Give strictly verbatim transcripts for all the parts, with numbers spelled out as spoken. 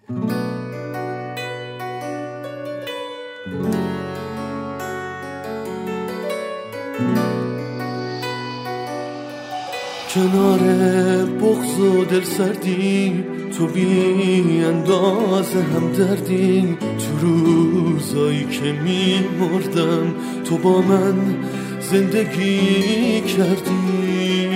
کنار بغض و دل سردی تو بی اندازه هم دردی، تو روزایی که می مردم تو با من زندگی کردی.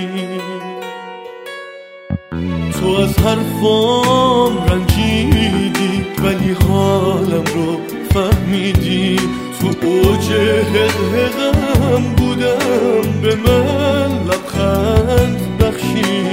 تو از حرفام رنجیدی ولی حالم رو فهمیدی، تو اوج حقم بودم به من لبخند بخشیدی.